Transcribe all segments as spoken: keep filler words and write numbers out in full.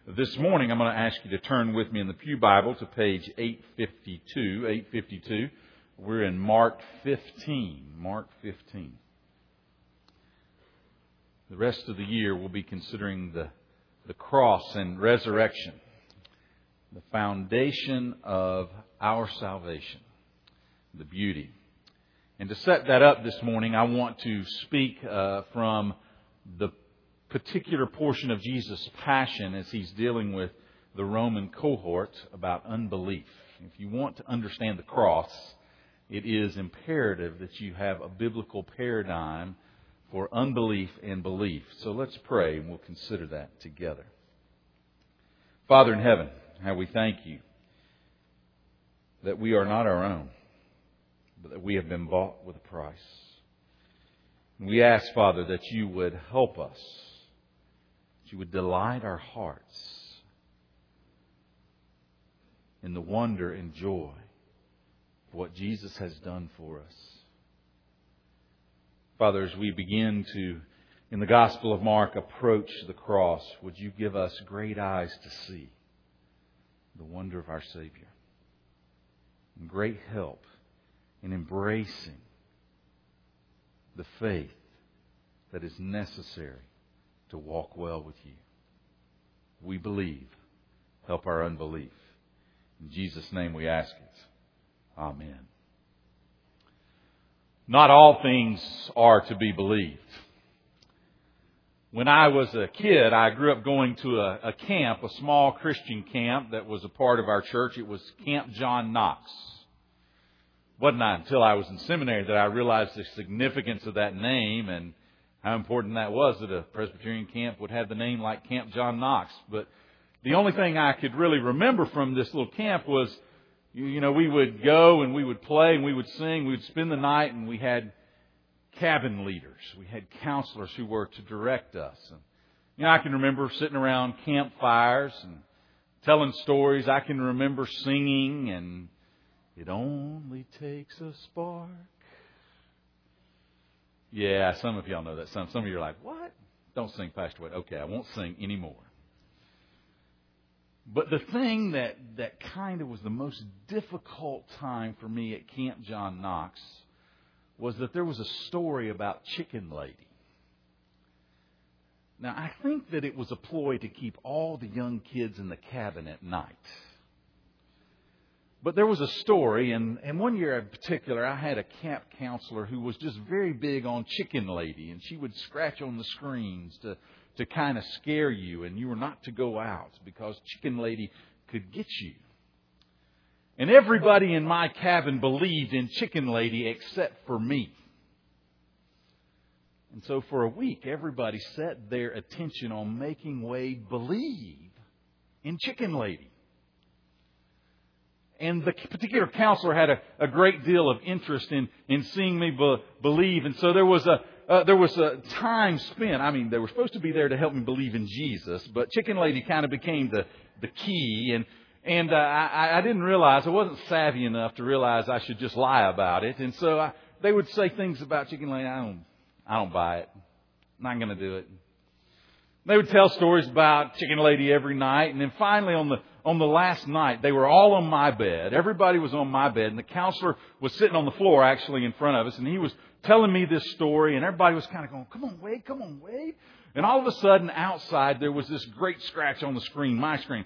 This morning, I'm going to ask you to turn with me in the Pew Bible to page eight fifty-two. eight fifty-two. We're in Mark fifteen. Mark fifteen. The rest of the year, we'll be considering the, the cross and resurrection, the foundation of our salvation, the beauty. And to set that up this morning, I want to speak uh, from the particular portion of Jesus' passion as He's dealing with the Roman cohort about unbelief. If you want to understand the cross, it is imperative that you have a biblical paradigm for unbelief and belief. So let's pray and we'll consider that together. Father in heaven, how we thank You that we are not our own, but that we have been bought with a price. And we ask, Father, that You would help us, that You would delight our hearts in the wonder and joy of what Jesus has done for us. Father, as we begin to, in the Gospel of Mark, approach the cross, would You give us great eyes to see the wonder of our Savior, and great help in embracing the faith that is necessary to walk well with You. We believe. Help our unbelief. In Jesus' name we ask it. Amen. Not all things are to be believed. When I was a kid, I grew up going to a, a camp, a small Christian camp that was a part of our church. It was Camp John Knox. It wasn't until I was in seminary that I realized the significance of that name and how important that was that a Presbyterian camp would have the name like Camp John Knox. But the only thing I could really remember from this little camp was, you know, we would go and we would play and we would sing. We would spend the night and we had cabin leaders. We had counselors who were to direct us. And, you know, I can remember sitting around campfires and telling stories. I can remember singing and it only takes a spark. Yeah, some of y'all know that. Some, some of you are like, what? Don't sing, Pastor Wade. Okay, I won't sing anymore. But the thing that, that kind of was the most difficult time for me at Camp John Knox was that there was a story about Chicken Lady. Now, I think that it was a ploy to keep all the young kids in the cabin at night. But there was a story, and, and one year in particular, I had a camp counselor who was just very big on Chicken Lady, and she would scratch on the screens to to kind of scare you, and you were not to go out because Chicken Lady could get you. And everybody in my cabin believed in Chicken Lady except for me. And so for a week, everybody set their attention on making Wade believe in Chicken Lady. And the particular counselor had a, a great deal of interest in, in seeing me be, believe. And so there was a Uh, there was a time spent. I mean, they were supposed to be there to help me believe in Jesus, but Chicken Lady kind of became the, the key. And and uh, I, I didn't realize, I wasn't savvy enough to realize I should just lie about it. And so I, they would say things about Chicken Lady. I don't, I don't buy it. I'm not going to do it. They would tell stories about Chicken Lady every night. And then finally on the on the last night, they were all on my bed. Everybody was on my bed. And the counselor was sitting on the floor actually in front of us. And he was telling me this story. And everybody was kind of going, come on, Wade, come on, Wade. And all of a sudden outside, there was this great scratch on the screen, my screen.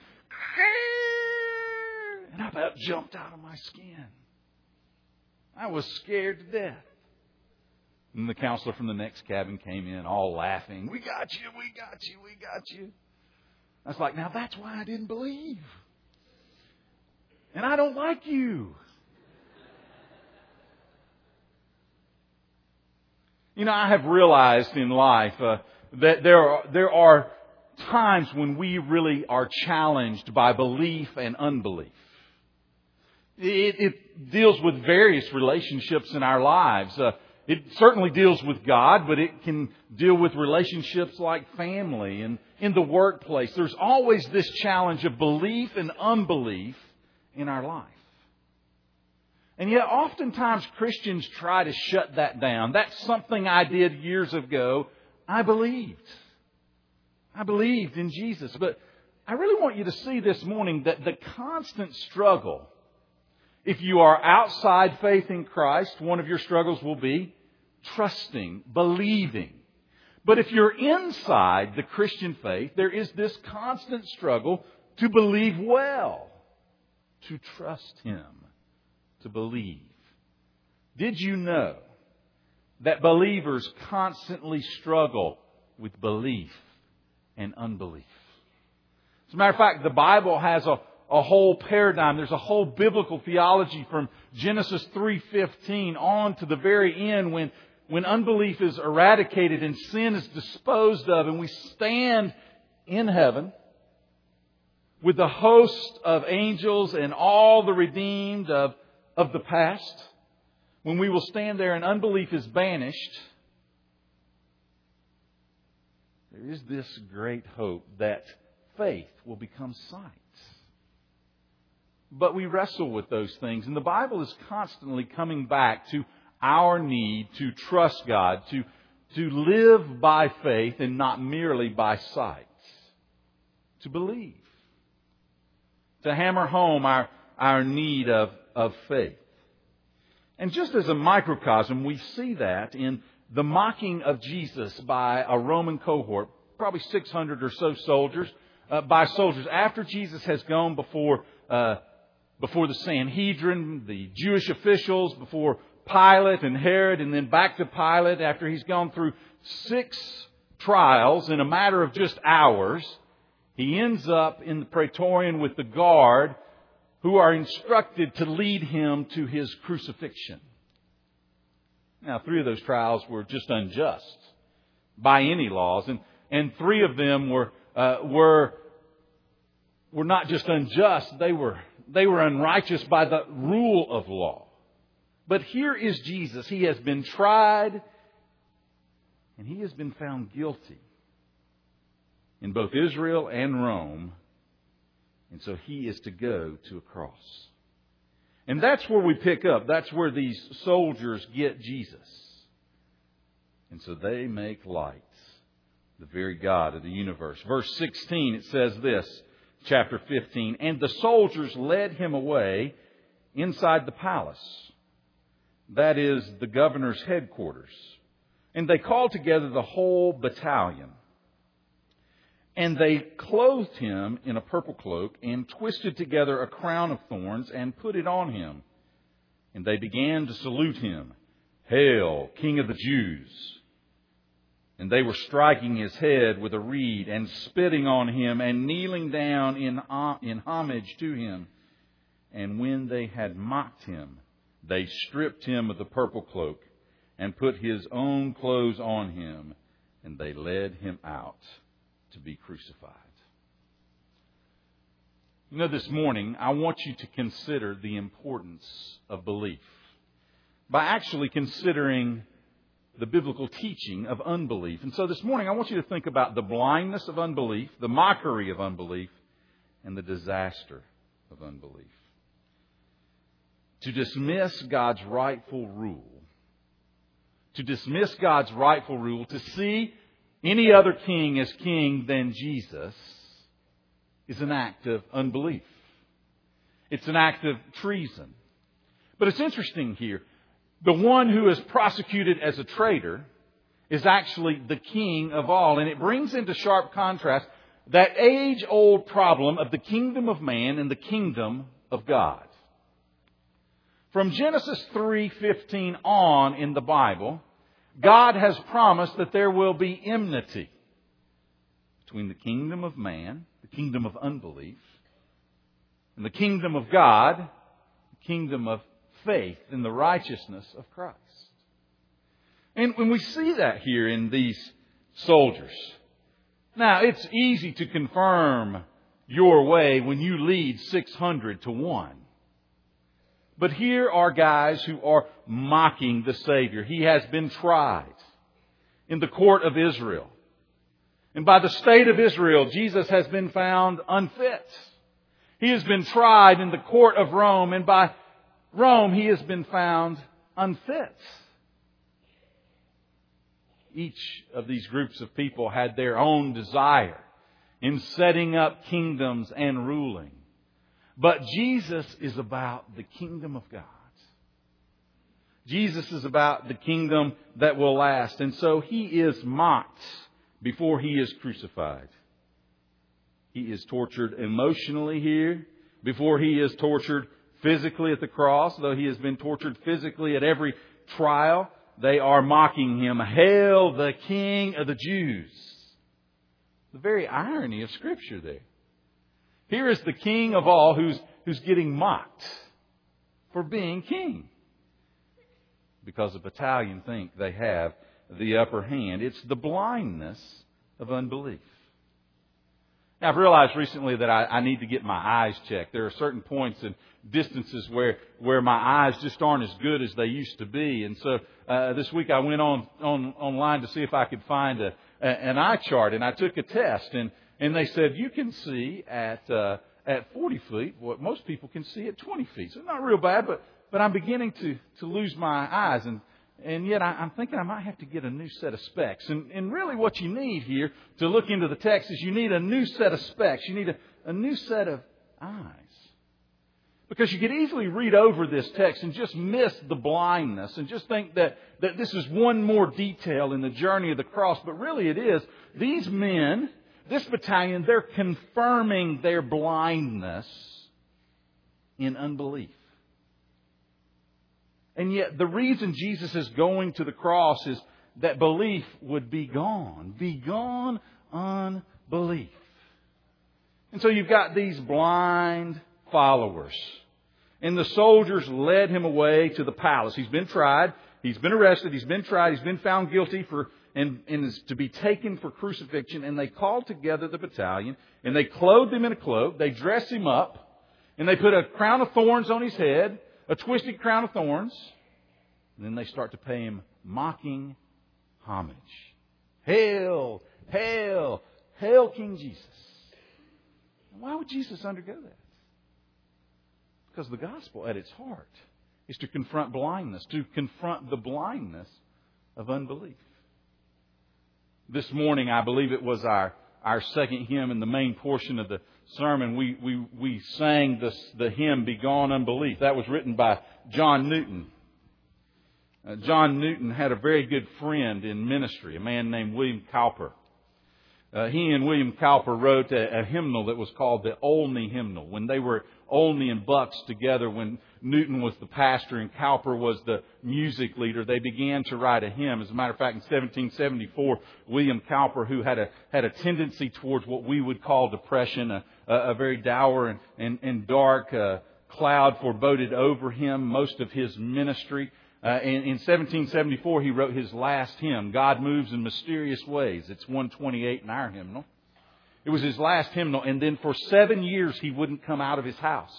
And I about jumped out of my skin. I was scared to death. And the counselor from the next cabin came in all laughing. We got you, we got you, we got you. I was like, now that's why I didn't believe. And I don't like you. You know, I have realized in life uh, that there are, there are times when we really are challenged by belief and unbelief. It, it deals with various relationships in our lives. Uh, It certainly deals with God, but it can deal with relationships like family and in the workplace. There's always this challenge of belief and unbelief in our life. And yet oftentimes Christians try to shut that down. That's something I did years ago. I believed. I believed in Jesus. But I really want you to see this morning that the constant struggle, if you are outside faith in Christ, one of your struggles will be trusting, believing. But if you're inside the Christian faith, there is this constant struggle to believe well, to trust Him, to believe. Did you know that believers constantly struggle with belief and unbelief? As a matter of fact, the Bible has a, a whole paradigm. There's a whole biblical theology from Genesis three fifteen on to the very end when, when unbelief is eradicated and sin is disposed of, and we stand in heaven with the host of angels and all the redeemed of, of the past. When we will stand there and unbelief is banished, there is this great hope that faith will become sight. But we wrestle with those things. And the Bible is constantly coming back to our need to trust God, to, to live by faith and not merely by sight. To believe. To hammer home our, our need of, of faith. And just as a microcosm, we see that in the mocking of Jesus by a Roman cohort, probably six hundred or so soldiers, uh, by soldiers. After Jesus has gone before uh, before the Sanhedrin, the Jewish officials, before Pilate and Herod, and then back to Pilate after he's gone through six trials in a matter of just hours, he ends up in the Praetorian with the guard who are instructed to lead him to his crucifixion. Now, three of those trials were just unjust by any laws, and, and three of them were uh, were were not just unjust; they were they were unrighteous by the rule of law. But here is Jesus; He has been tried, and He has been found guilty in both Israel and Rome. And so He is to go to a cross. And that's where we pick up. That's where these soldiers get Jesus. And so they make light the very God of the universe. Verse sixteen, it says this, chapter fifteen, and the soldiers led Him away inside the palace. That is the governor's headquarters. And they called together the whole battalion. And they clothed Him in a purple cloak and twisted together a crown of thorns and put it on Him. And they began to salute Him, "Hail, King of the Jews!" And they were striking His head with a reed and spitting on Him and kneeling down in, in homage to Him. And when they had mocked Him, they stripped Him of the purple cloak and put His own clothes on Him. And they led Him out to be crucified. You know, this morning, I want you to consider the importance of belief by actually considering the biblical teaching of unbelief. And so this morning, I want you to think about the blindness of unbelief, the mockery of unbelief, and the disaster of unbelief. To dismiss God's rightful rule, to dismiss God's rightful rule, to see any other king as king than Jesus is an act of unbelief. It's an act of treason. But it's interesting here. The one who is prosecuted as a traitor is actually the king of all. And it brings into sharp contrast that age-old problem of the kingdom of man and the kingdom of God. From Genesis three fifteen on in the Bible, God has promised that there will be enmity between the kingdom of man, the kingdom of unbelief, and the kingdom of God, the kingdom of faith in the righteousness of Christ. And when we see that here in these soldiers, now it's easy to confirm your way when you lead six hundred to one. But here are guys who are mocking the Savior. He has been tried in the court of Israel. And by the state of Israel, Jesus has been found unfit. He has been tried in the court of Rome. And by Rome, He has been found unfit. Each of these groups of people had their own desire in setting up kingdoms and ruling. But Jesus is about the kingdom of God. Jesus is about the kingdom that will last. And so He is mocked before He is crucified. He is tortured emotionally here before He is tortured physically at the cross. Though He has been tortured physically at every trial, they are mocking Him. Hail the King of the Jews. The very irony of Scripture there. Here is the King of all who's, who's getting mocked for being king. Because the battalion think they have the upper hand. It's the blindness of unbelief. Now, I've realized recently that I, I need to get my eyes checked. There are certain points and distances where, where my eyes just aren't as good as they used to be. And so uh, this week I went on, on online to see if I could find a, a, an eye chart. And I took a test. And, and they said you can see at uh, at forty feet what most people can see at twenty feet. So it's not real bad, but But I'm beginning to, to lose my eyes, and, and yet I, I'm thinking I might have to get a new set of specs. And, and really what you need here to look into the text is you need a new set of specs. You need a, a new set of eyes. Because you could easily read over this text and just miss the blindness and just think that, that this is one more detail in the journey of the cross. But really it is. These men, this battalion, they're confirming their blindness in unbelief. And yet the reason Jesus is going to the cross is that belief would be gone. Be gone unbelief. And so you've got these blind followers. And the soldiers led Him away to the palace. He's been tried. He's been arrested. He's been tried. He's been found guilty for and, and is to be taken for crucifixion. And they called together the battalion. And they clothed Him in a cloak. They dressed Him up. And they put a crown of thorns on His head. A twisted crown of thorns. And then they start to pay Him mocking homage. Hail, hail, hail King Jesus. And why would Jesus undergo that? Because the gospel at its heart is to confront blindness, to confront the blindness of unbelief. This morning, I believe it was our, our second hymn in the main portion of the sermon. We, we, we sang this, the hymn, Begone Unbelief. That was written by John Newton. Uh, John Newton had a very good friend in ministry, a man named William Cowper. Uh, he and William Cowper wrote a, a hymnal that was called the Olney Hymnal. When they were Olney and Bucks together, when Newton was the pastor and Cowper was the music leader, they began to write a hymn. As a matter of fact, in seventeen seventy-four, William Cowper, who had a had a tendency towards what we would call depression, a, a very dour and, and, and dark uh, cloud foreboded over him most of his ministry. Uh, in, in seventeen seventy-four, he wrote his last hymn, God Moves in Mysterious Ways. It's one twenty-eight in our hymnal. It was his last hymnal, and then for seven years he wouldn't come out of his house.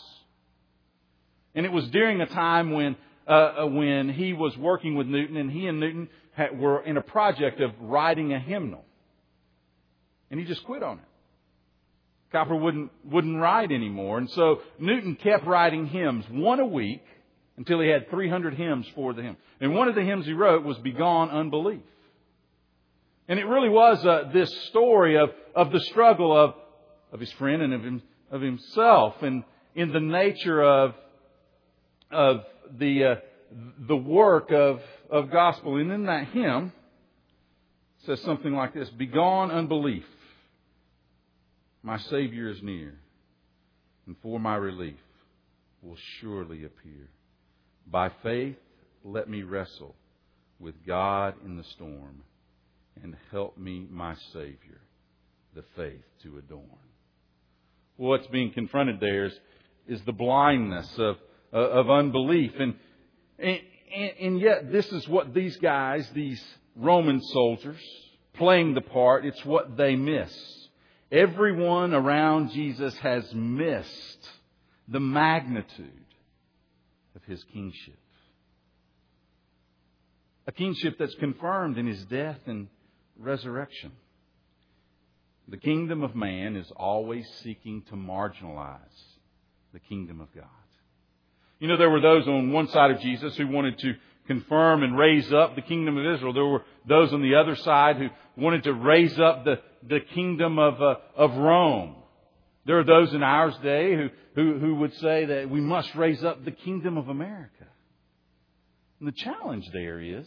And it was during a time when uh, when he was working with Newton, and he and Newton had, were in a project of writing a hymnal. And he just quit on it. Cowper wouldn't wouldn't write anymore, and so Newton kept writing hymns, one a week, until he had three hundred hymns for the hymn. And one of the hymns he wrote was Begone Unbelief. And it really was uh, this story of, of the struggle of, of his friend and of, him, of himself, and in the nature of, of the, uh, the work of, of gospel. And in that hymn, it says something like this: Begone unbelief, my Savior is near, and for my relief will surely appear. By faith, let me wrestle with God in the storm, and help me, my Savior, the faith to adorn. What's being confronted there is, is the blindness of, uh, of unbelief. And, and, and yet this is what these guys, these Roman soldiers, playing the part, it's what they miss. Everyone around Jesus has missed the magnitude of His kingship. A kingship that's confirmed in His death and resurrection. The kingdom of man is always seeking to marginalize the kingdom of God. You know, there were those on one side of Jesus who wanted to confirm and raise up the kingdom of Israel. There were those on the other side who wanted to raise up the, the kingdom of, uh, of Rome. There are those in our day who, who, who would say that we must raise up the kingdom of America. And the challenge there is,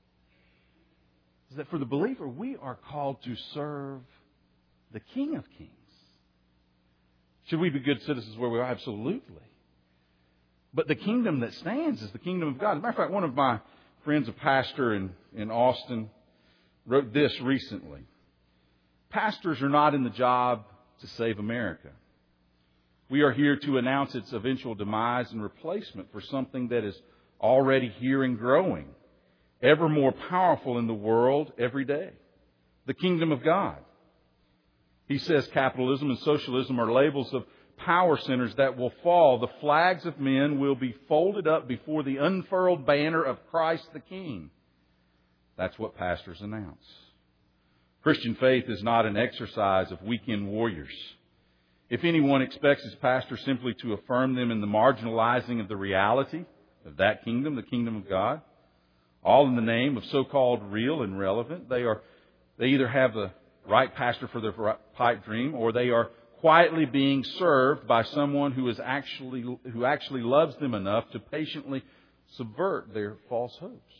is that for the believer, we are called to serve the King of Kings. Should we be good citizens where we are? Absolutely. But the kingdom that stands is the kingdom of God. As a matter of fact, one of my friends, a pastor in, in Austin, wrote this recently. Pastors are not in the job to save America. We are here to announce its eventual demise and replacement for something that is already here and growing, ever more powerful in the world every day. The kingdom of God. He says capitalism and socialism are labels of power centers that will fall. The flags of men will be folded up before the unfurled banner of Christ the King. That's what pastors announce. Christian faith is not an exercise of weekend warriors. If anyone expects his pastor simply to affirm them in the marginalizing of the reality of that kingdom, the kingdom of God, all in the name of so-called real and relevant, they are they either have the right pastor for their pipe dream, or they are quietly being served by someone who is actually who actually loves them enough to patiently subvert their false hopes.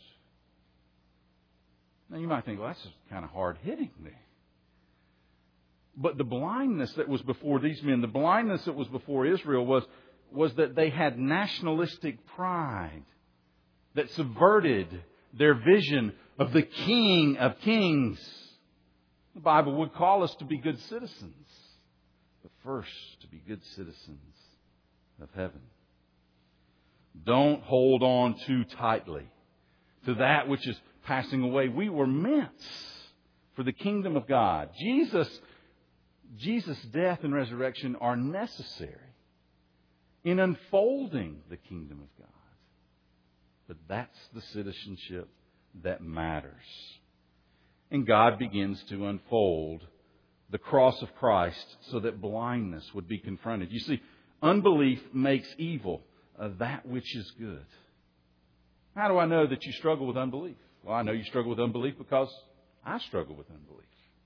Now you might think, well, that's kind of hard-hitting there. But the blindness that was before these men, the blindness that was before Israel was, was that they had nationalistic pride that subverted their vision of the King of Kings. The Bible would call us to be good citizens, but first to be good citizens of heaven. Don't hold on too tightly to that which is passing away. We were meant for the kingdom of God. Jesus, Jesus' death and resurrection are necessary in unfolding the kingdom of God. But that's the citizenship that matters. And God begins to unfold the cross of Christ so that blindness would be confronted. You see, unbelief makes evil uh, that which is good. How do I know that you struggle with unbelief? Well, I know you struggle with unbelief because I struggle with unbelief.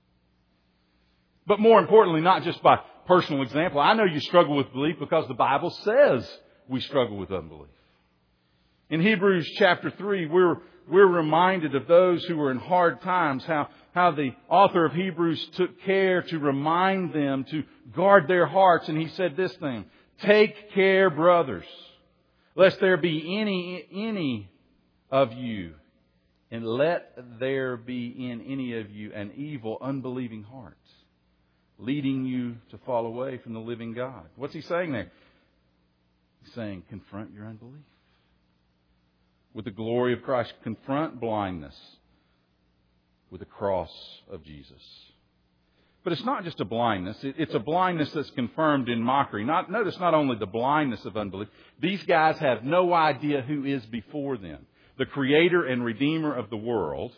But more importantly, not just by personal example, I know you struggle with belief because the Bible says we struggle with unbelief. In Hebrews chapter three, we're, we're reminded of those who were in hard times, how, how the author of Hebrews took care to remind them to guard their hearts. And he said this thing, "Take care, brothers, lest there be any, any of you, and let there be in any of you an evil, unbelieving heart, leading you to fall away from the living God." What's he saying there? He's saying, confront your unbelief. With the glory of Christ, confront blindness with the cross of Jesus. But it's not just a blindness. It's a blindness that's confirmed in mockery. Not, notice not only the blindness of unbelief. These guys have no idea who is before them, the Creator and Redeemer of the world.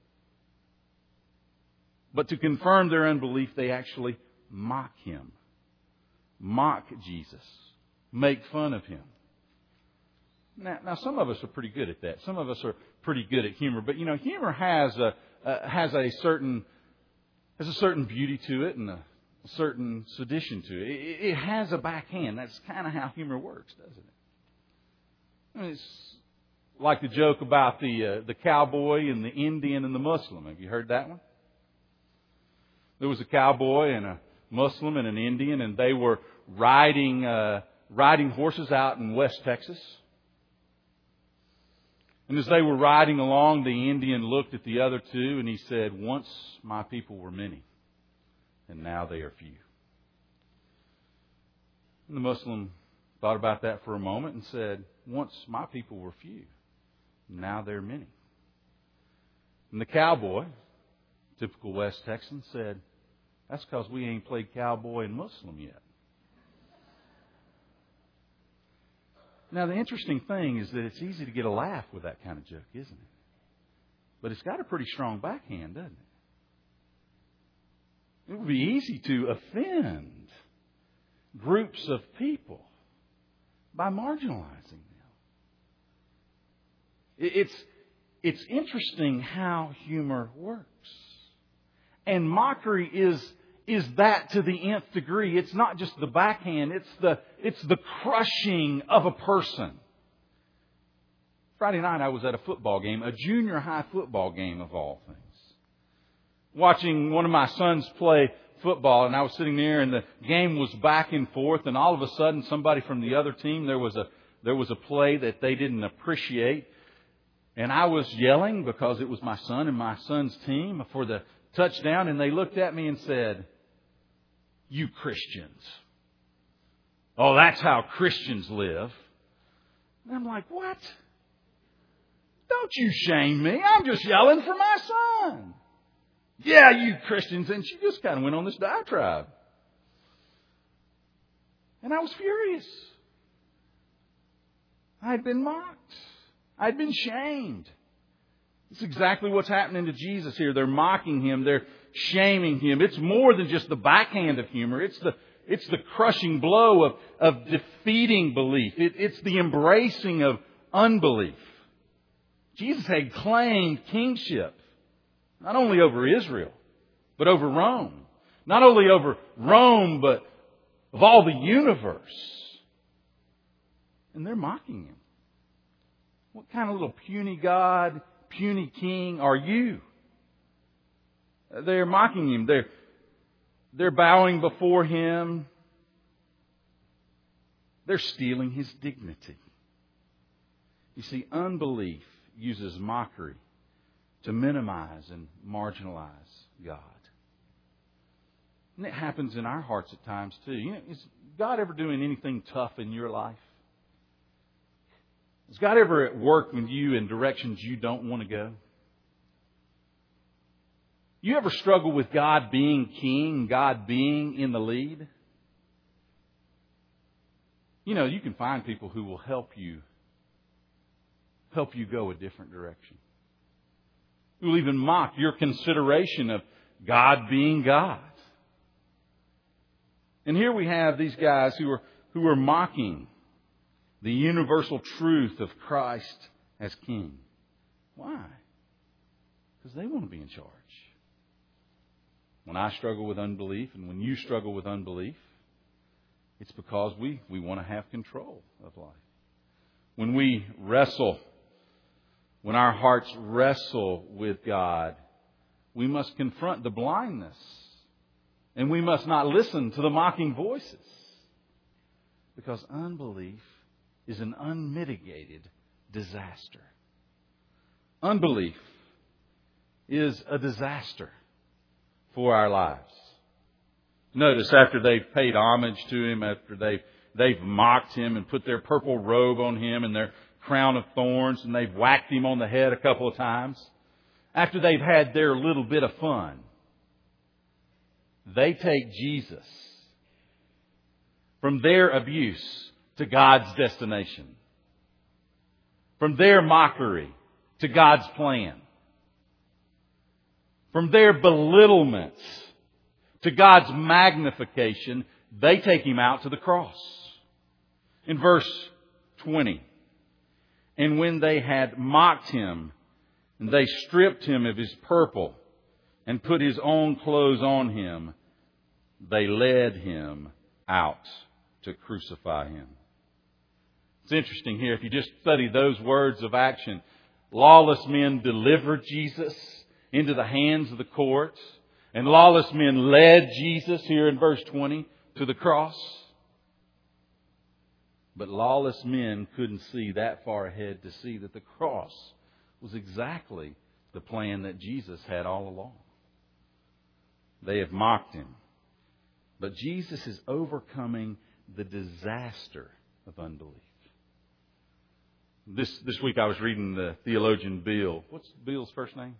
But to confirm their unbelief, they actually mock Him. Mock Jesus. Make fun of Him. Now, now, some of us are pretty good at that. Some of us are pretty good at humor. But, you know, humor has a, uh, has a certain has a certain beauty to it and a, a certain sedition to it. It, it has a backhand. That's kind of how humor works, doesn't it? I mean, it's like the joke about the uh, the cowboy and the Indian and the Muslim. Have you heard that one? There was a cowboy and a Muslim and an Indian, and they were riding uh, riding horses out in West Texas. And as they were riding along, the Indian looked at the other two and he said, "Once my people were many, and now they are few." And the Muslim thought about that for a moment and said, "Once my people were few, now they're many." And the cowboy, typical West Texan, said, "That's because we ain't played cowboy and Muslim yet." Now, the interesting thing is that it's easy to get a laugh with that kind of joke, isn't it? But it's got a pretty strong backhand, doesn't it? It would be easy to offend groups of people by marginalizing them. It's, it's interesting how humor works. And mockery is, is that to the nth degree. It's not just the backhand, it's the, it's the crushing of a person. Friday night I was at a football game, a junior high football game of all things. Watching one of my sons play football, and I was sitting there, and the game was back and forth, and all of a sudden somebody from the other team, there was a there was a play that they didn't appreciate, and I was yelling because it was my son and my son's team for the touchdown, and they looked at me and said, "You Christians. Oh, that's how Christians live." And I'm like, "What? Don't you shame me. I'm just yelling for my son." "Yeah, you Christians." And she just kind of went on this diatribe. And I was furious. I had been mocked. I had been shamed. It's exactly what's happening to Jesus here. They're mocking Him. They're shaming Him. It's more than just the backhand of humor. It's the it's the crushing blow of, of defeating belief. It, it's the embracing of unbelief. Jesus had claimed kingship, not only over Israel, but over Rome. Not only over Rome, but of all the universe. And they're mocking Him. What kind of little puny God, puny king are you? They're mocking Him. They're, they're bowing before Him. They're stealing His dignity. You see, unbelief uses mockery to minimize and marginalize God. And it happens in our hearts at times too. You know, is God ever doing anything tough in your life? Is God ever at work with you in directions you don't want to go? You ever struggle with God being king, God being in the lead? You know, you can find people who will help you help you go a different direction. Who will even mock your consideration of God being God. And here we have these guys who are who are mocking the universal truth of Christ as King. Why? Because they want to be in charge. When I struggle with unbelief, and when you struggle with unbelief, it's because we, we want to have control of life. When we wrestle, when our hearts wrestle with God, we must confront the blindness. And we must not listen to the mocking voices. Because unbelief is an unmitigated disaster. Unbelief is a disaster for our lives. Notice after they've paid homage to Him, after they've, they've mocked Him and put their purple robe on Him and their crown of thorns, and they've whacked Him on the head a couple of times, after they've had their little bit of fun, they take Jesus from their abuse to God's destination, from their mockery to God's plan, from their belittlement to God's magnification. They take Him out to the cross. In verse twenty, "And when they had mocked Him, and they stripped Him of His purple, and put His own clothes on Him, they led Him out to crucify Him." It's interesting here, if you just study those words of action, lawless men delivered Jesus into the hands of the court, and lawless men led Jesus, here in verse twenty, to the cross. But lawless men couldn't see that far ahead to see that the cross was exactly the plan that Jesus had all along. They have mocked Him. But Jesus is overcoming the disaster of unbelief. This this week I was reading the theologian Bill. What's Bill's first name?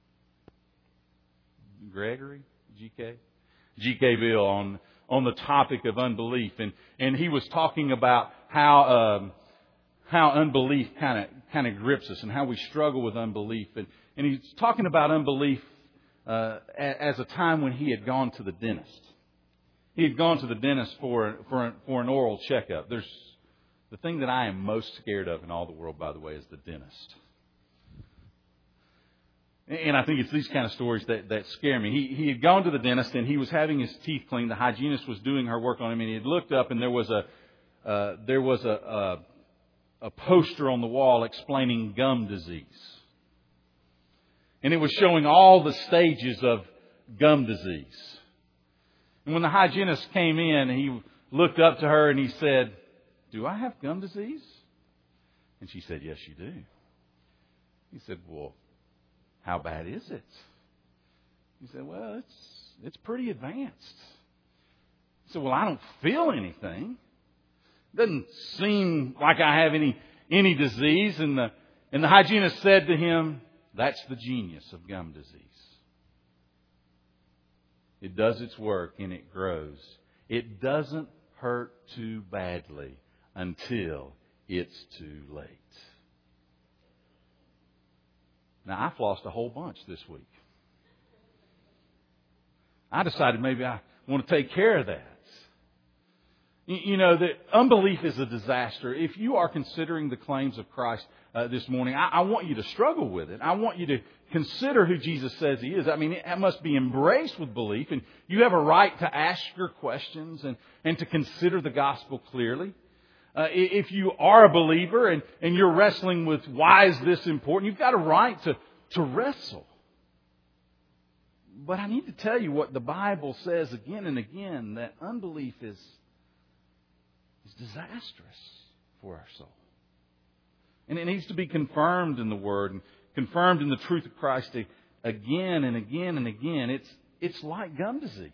Gregory? G K? G K Bill on on the topic of unbelief. And, and he was talking about how um, how unbelief kind of kind of grips us and how we struggle with unbelief. And, and he's talking about unbelief uh, as a time when he had gone to the dentist. He had gone to the dentist for for for an oral checkup. There's the thing that I am most scared of in all the world, by the way, is the dentist. And I think it's these kind of stories that, that scare me. He, he had gone to the dentist and he was having his teeth cleaned. The hygienist was doing her work on him, and he had looked up and there was a uh, there was a, a a poster on the wall explaining gum disease. And it was showing all the stages of gum disease. And when the hygienist came in, he looked up to her and he said, "Do I have gum disease?" And she said, "Yes, you do." He said, "Well, how bad is it?" He said, "Well, it's it's pretty advanced." He said, "Well, I don't feel anything. It doesn't seem like I have any any disease." And the and the hygienist said to him, "That's the genius of gum disease. It does its work and it grows. It doesn't hurt too badly until it's too late." Now, I flossed a whole bunch this week. I decided maybe I want to take care of that. You know, that unbelief is a disaster. If you are considering the claims of Christ uh, this morning, I, I want you to struggle with it. I want you to consider who Jesus says He is. I mean, it must be embraced with belief, and you have a right to ask your questions and, and to consider the gospel clearly. Uh, if you are a believer and, and you're wrestling with why is this important, you've got a right to, to wrestle. But I need to tell you what the Bible says again and again, that unbelief is is disastrous for our soul. And it needs to be confirmed in the Word and confirmed in the truth of Christ again and again and again. It's, it's like gum disease.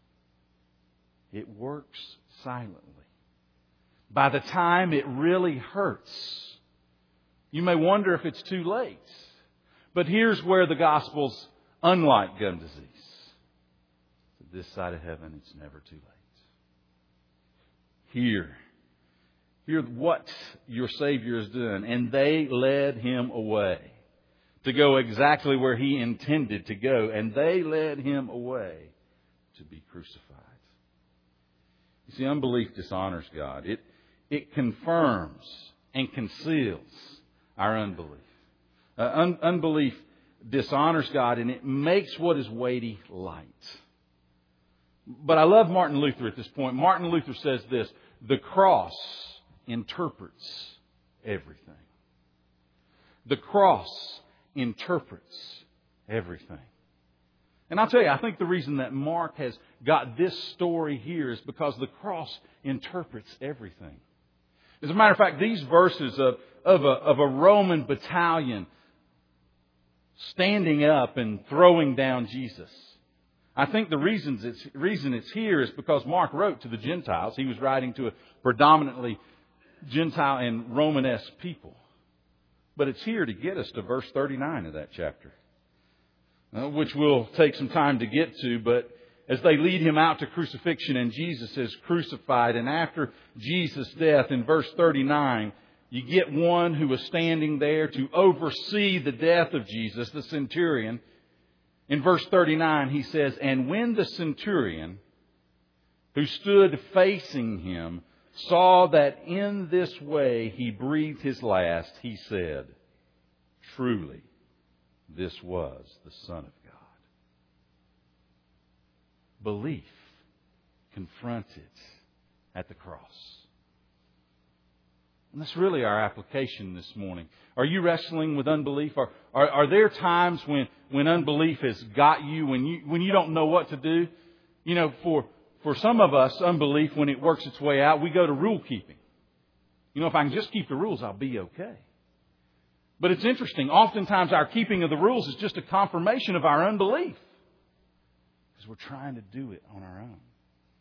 It works silently. By the time it really hurts, you may wonder if it's too late. But here's where the gospel's unlike gum disease. This side of heaven, it's never too late. Hear. Hear what your Savior has done. And they led Him away to go exactly where He intended to go. And they led Him away to be crucified. You see, unbelief dishonors God. It, it confirms and conceals our unbelief. Uh, un- unbelief dishonors God, and it makes what is weighty light. But I love Martin Luther at this point. Martin Luther says this: the cross interprets everything. The cross interprets everything. And I'll tell you, I think the reason that Mark has got this story here is because the cross interprets everything. As a matter of fact, these verses of, of, a, of a Roman battalion standing up and throwing down Jesus, I think the reasons it's, reason it's here is because Mark wrote to the Gentiles. He was writing to a predominantly Gentile and Romanesque people. But it's here to get us to verse thirty-nine of that chapter, uh, which we'll take some time to get to. But as they lead Him out to crucifixion and Jesus is crucified, and after Jesus' death in verse thirty-nine, you get one who was standing there to oversee the death of Jesus, the centurion. In verse thirty-nine, he says, "And when the centurion who stood facing him saw that in this way he breathed his last, he said, 'Truly, this was the Son of God.'" Belief confronted at the cross. And that's really our application this morning. Are you wrestling with unbelief? Are, are, are there times when, when unbelief has got you, when you when you don't know what to do? You know, for, for some of us, unbelief, when it works its way out, we go to rule keeping. You know, if I can just keep the rules, I'll be okay. But it's interesting. Oftentimes our keeping of the rules is just a confirmation of our unbelief, because we're trying to do it on our own.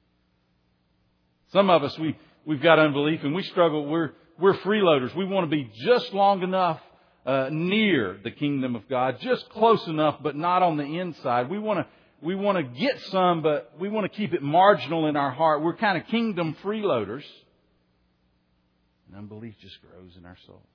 Some of us, we, we've got unbelief and we struggle. We're We're freeloaders. We want to be just long enough uh, near the kingdom of God, just close enough, but not on the inside. We want to we want to get some, but we want to keep it marginal in our heart. We're kind of kingdom freeloaders. And unbelief just grows in our soul.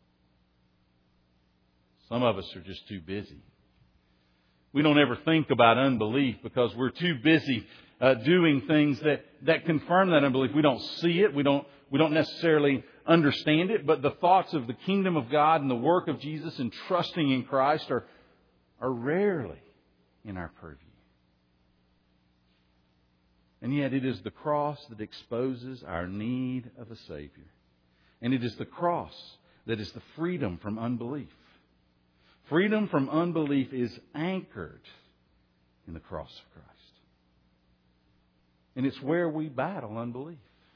Some of us are just too busy. We don't ever think about unbelief because we're too busy uh, doing things that, that confirm that unbelief. We don't see it. We don't we don't necessarily understand it, but the thoughts of the kingdom of God and the work of Jesus and trusting in Christ are, are rarely in our purview. And yet it is the cross that exposes our need of a Savior. And it is the cross that is the freedom from unbelief. Freedom from unbelief is anchored in the cross of Christ. And it's where we battle unbelief.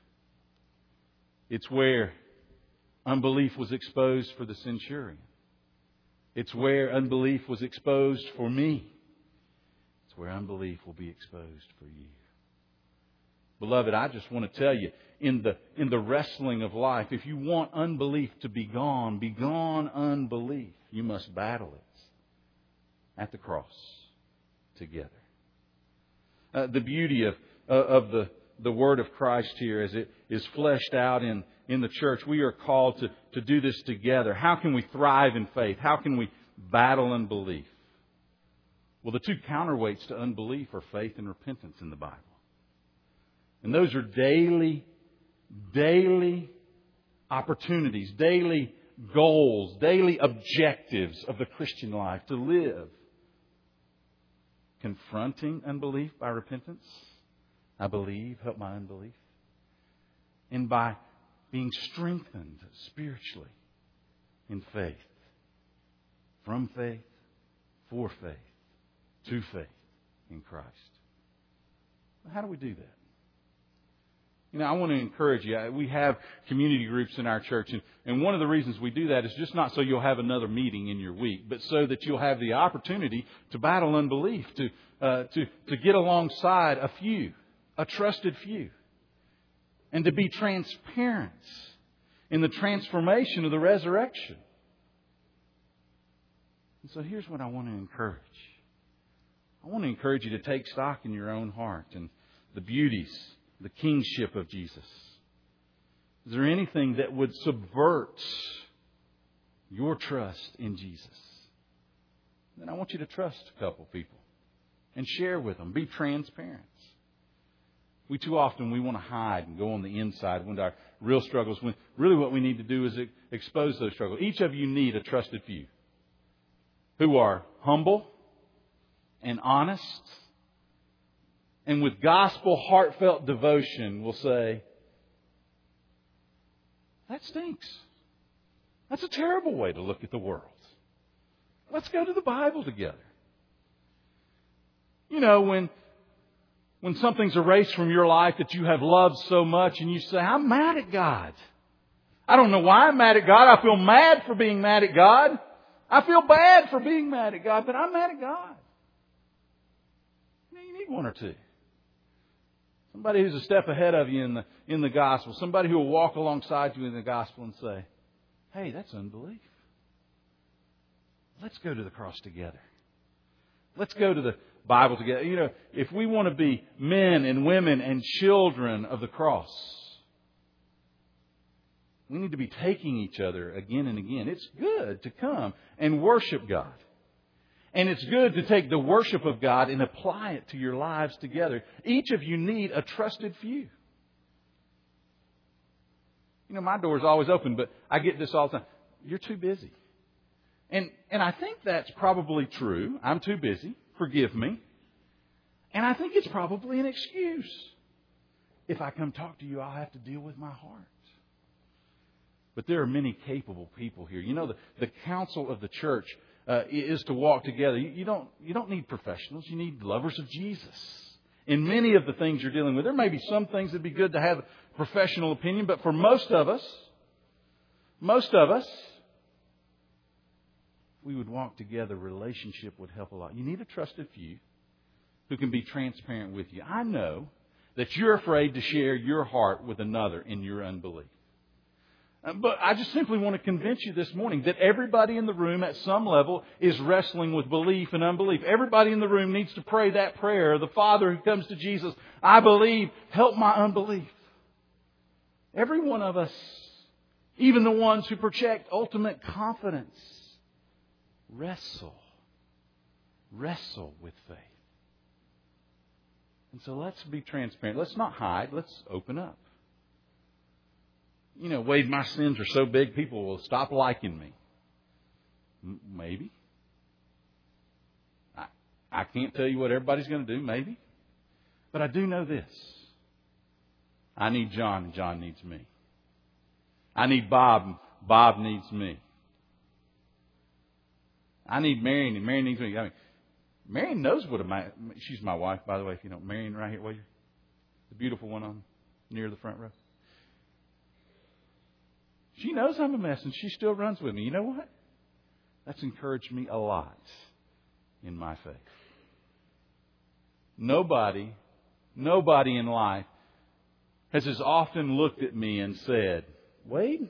It's where unbelief was exposed for the centurion. It's where unbelief was exposed for me. It's where unbelief will be exposed for you. Beloved, I just want to tell you, in the, in the wrestling of life, if you want unbelief to be gone, be gone unbelief, you must battle it at the cross together. Uh, the beauty of, uh, of the, the Word of Christ here as it is fleshed out in, in the church, we are called to, to do this together. How can we thrive in faith? How can we battle unbelief? Well, the two counterweights to unbelief are faith and repentance in the Bible. And those are daily, daily opportunities, daily goals, daily objectives of the Christian life to live. Confronting unbelief by repentance. I believe, help my unbelief. And by being strengthened spiritually in faith. From faith, for faith, to faith in Christ. How do we do that? You know, I want to encourage you. We have community groups in our church, and, and one of the reasons we do that is just not so you'll have another meeting in your week, but so that you'll have the opportunity to battle unbelief, to uh, to to get alongside a few, a trusted few, and to be transparent in the transformation of the resurrection. And so here's what I want to encourage. I want to encourage you to take stock in your own heart and the beauties, the kingship of Jesus. Is there anything that would subvert your trust in Jesus? Then I want you to trust a couple people and share with them. Be transparent. We too often, we want to hide and go on the inside when our real struggles, when really what we need to do is expose those struggles. Each of you need a trusted few who are humble and honest, and with gospel heartfelt devotion will say, that stinks. That's a terrible way to look at the world. Let's go to the Bible together. You know, when, when something's erased from your life that you have loved so much and you say, I'm mad at God. I don't know why I'm mad at God. I feel mad for being mad at God. I feel bad for being mad at God, but I'm mad at God. You know, you need one or two. Somebody who's a step ahead of you in the in the gospel. Somebody who will walk alongside you in the gospel and say, hey, that's unbelief. Let's go to the cross together. Let's go to the Bible together. You know, if we want to be men and women and children of the cross, we need to be taking each other again and again. It's good to come and worship God. And it's good to take the worship of God and apply it to your lives together. Each of you need a trusted few. You know, my door is always open, but I get this all the time. You're too busy. And and I think that's probably true. I'm too busy. Forgive me. And I think it's probably an excuse. If I come talk to you, I'll have to deal with my heart. But there are many capable people here. You know, the, the counsel of the church uh, is to walk together. You, you don't you don't need professionals. You need lovers of Jesus. In many of the things you're dealing with, there may be some things that'd be good to have a professional opinion, but for most of us, most of us, we would walk together, relationship would help a lot. You need a trusted few who can be transparent with you. I know that you're afraid to share your heart with another in your unbelief. But I just simply want to convince you this morning that everybody in the room at some level is wrestling with belief and unbelief. Everybody in the room needs to pray that prayer. The Father who comes to Jesus, I believe, help my unbelief. Every one of us, even the ones who project ultimate confidence, wrestle, wrestle with faith. And so let's be transparent. Let's not hide. Let's open up. You know, Wade, my sins are so big, people will stop liking me. M- maybe. I can't tell you what everybody's going to do, maybe. But I do know this. I need John, and John needs me. I need Bob, and Bob needs me. I need Marion, and Marion needs me. I mean, Marion knows what a... She's my wife, by the way, if you know. Marion right here, will you? The beautiful one on near the front row. She knows I'm a mess, and she still runs with me. You know what? That's encouraged me a lot in my faith. Nobody, nobody in life has as often looked at me and said, Wade,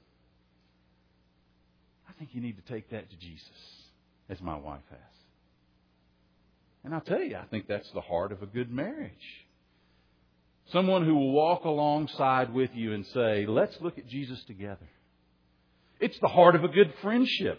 I think you need to take that to Jesus, as my wife has. And I'll tell you, I think that's the heart of a good marriage. Someone who will walk alongside with you and say, let's look at Jesus together. It's the heart of a good friendship.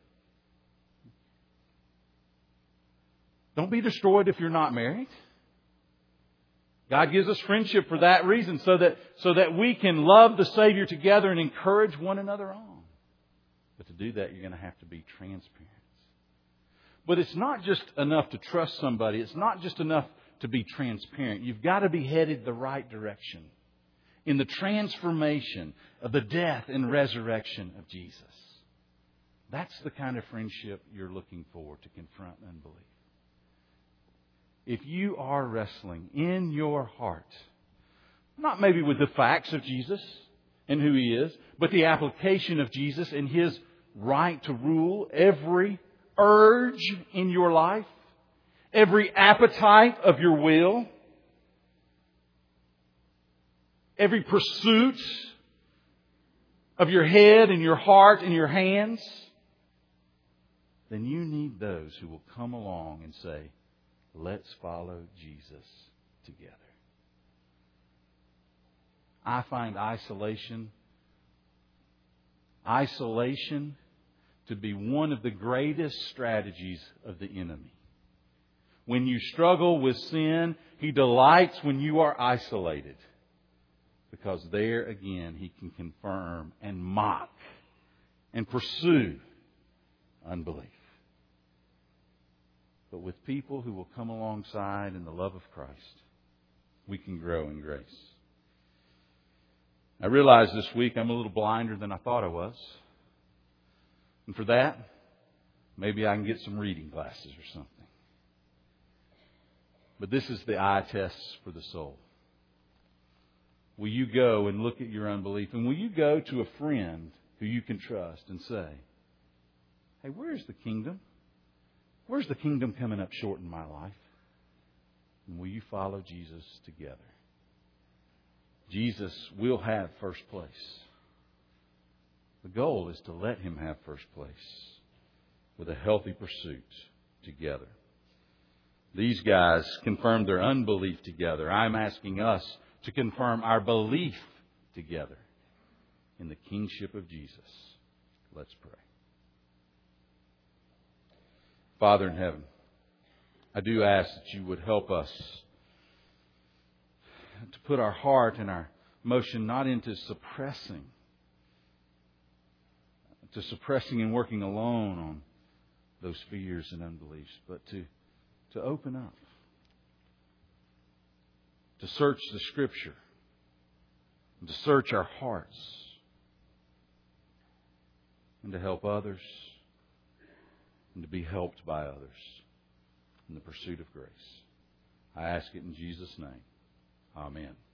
Don't be destroyed if you're not married. God gives us friendship for that reason, so that, so that we can love the Savior together and encourage one another on. But to do that, you're going to have to be transparent. But it's not just enough to trust somebody. It's not just enough to be transparent. You've got to be headed the right direction in the transformation of the death and resurrection of Jesus. That's the kind of friendship you're looking for to confront unbelief. If you are wrestling in your heart, not maybe with the facts of Jesus and who He is, but the application of Jesus and His right to rule every urge in your life, every appetite of your will, every pursuit of your head and your heart and your hands, then you need those who will come along and say, let's follow Jesus together. I find isolation, isolation to be one of the greatest strategies of the enemy. When you struggle with sin, he delights when you are isolated. Because there again, he can confirm and mock and pursue unbelief. But with people who will come alongside in the love of Christ, we can grow in grace. I realize this week I'm a little blinder than I thought I was. And for that, maybe I can get some reading glasses or something. But this is the eye test for the soul. Will you go and look at your unbelief? And will you go to a friend who you can trust and say, hey, where's the kingdom? Where's the kingdom coming up short in my life? And will you follow Jesus together? Jesus will have first place. The goal is to let Him have first place with a healthy pursuit together. These guys confirmed their unbelief together. I'm asking us to confirm our belief together in the kingship of Jesus. Let's pray. Father in heaven, I do ask that You would help us to put our heart and our motion not into suppressing, to suppressing and working alone on those fears and unbeliefs, but to, to open up, to search the Scripture, and to search our hearts, and to help others, and to be helped by others in the pursuit of grace. I ask it in Jesus' name. Amen.